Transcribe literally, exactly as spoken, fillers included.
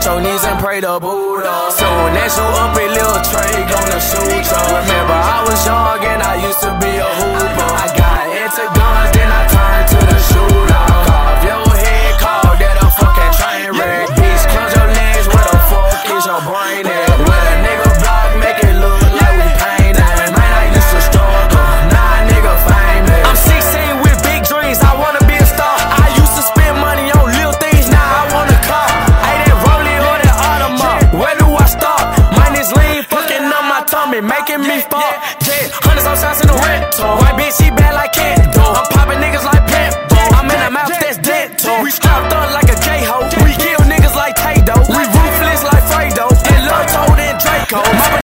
your knees and pray to Buddha. Soon as you up a little Trey gonna shoot ya. Remember I was young and I used to be a hooper. I got into guns, then I turned to the shooter. Carve your head, call that a fucking train wreck. Bitch, close your legs, where the fuck is your brain at? With a nigga block, make it look like we painted. Man, I used to struggle, nah nigga famous. I'm sixteen with big dreams, I wanna be a star. I used to spend money on little things, now I want a car. Hey, that Rollie or that Audemars, where do I start? Mine is lean, fucking up my tummy, making me fall. Yeah, hundreds on shots in the rental. White